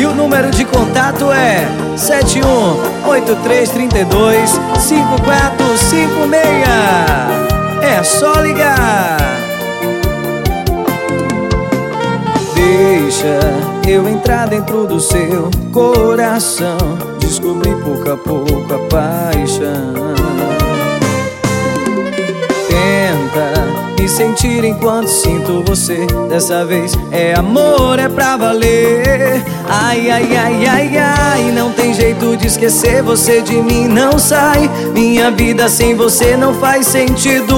E o número de contato é 71-8332-5456. É só ligar. Deixa eu entrar dentro do seu coração, descobrir pouco a pouco a paixão. Tenta me sentir enquanto sinto você. Dessa vez é amor, é pra valer. Ai, ai, ai, ai, ai, não tem jeito de esquecer você de mim, não sai. Minha vida sem você não faz sentido.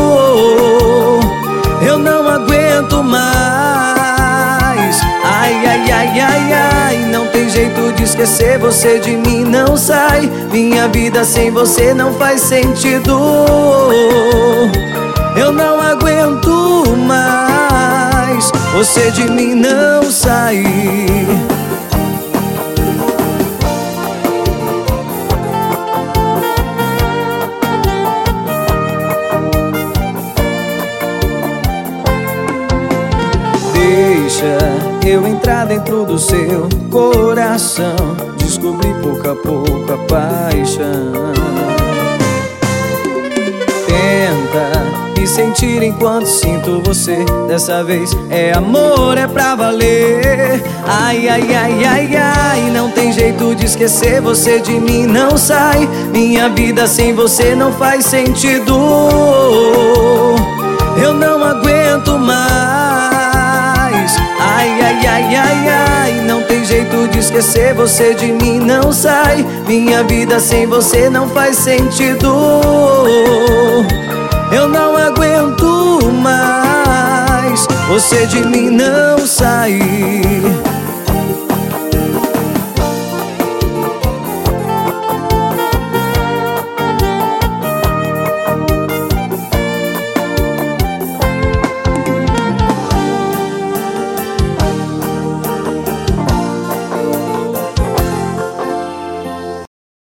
Eu não aguento mais. Ai, ai, ai, ai, ai, não tem jeito de esquecer você de mim, não sai. Minha vida sem você não faz sentido. Eu não aguento mais. Você de mim não sai. Deixa eu entrar dentro do seu coração, descobrir pouco a pouco a paixão. Tenta me sentir enquanto sinto você. Dessa vez é amor, é pra valer. Ai, ai, ai, ai, ai, não tem jeito de esquecer você de mim, não sai. Minha vida sem você não faz sentido. Eu não aguento mais. Ai, ai, ai, ai, ai, não tem jeito de esquecer você de mim, não sai. Minha vida sem você não faz sentido. Eu não aguento mais. Você de mim não sai.